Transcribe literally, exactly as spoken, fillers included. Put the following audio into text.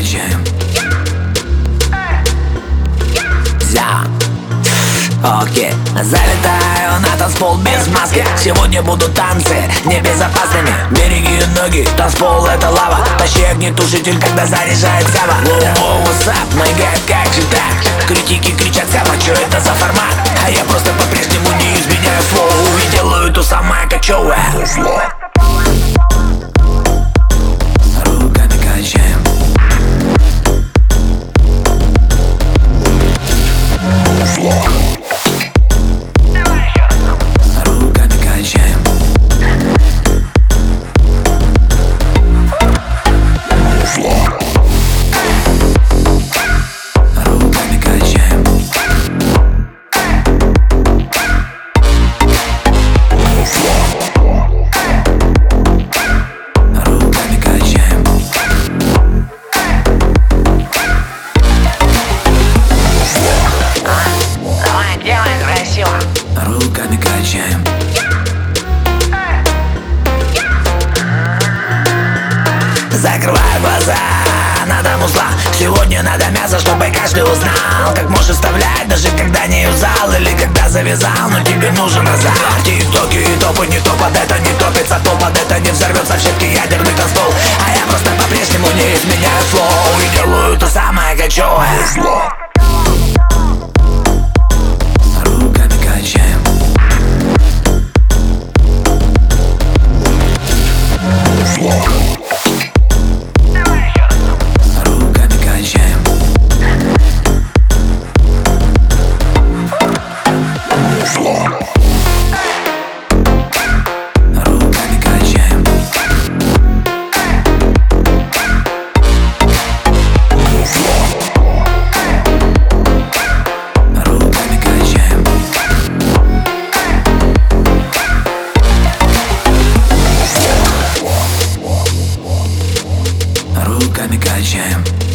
качаем. За. Окей, залетаю на танцпол без маски. Сегодня будут танцы небезопасными. Береги ноги, танцпол это лава. Тащи огнетушитель, когда заряжает Сава. Воу, what's up, мой гайд, как же так? Критики кричат, Сава, что это за формат? А я просто по-прежнему не изменяю флоу и делаю то самое кочевое. Руками качаем. Руками качаем. Закрывай глаза, надо музла. Сегодня надо мясо, чтобы каждый узнал. Как можешь вставлять, даже когда не юзал или когда завязал, но тебе нужен азарт. Тик-токи и топы, не то под это не топится, то под это не взорвется в щепки ядерный танцпол. А я просто по-прежнему не изменяю флоу и делаю то самое кочевое. Руками качаем. Руками качаем. Руками качаем. Руками качаем. Руками качаем.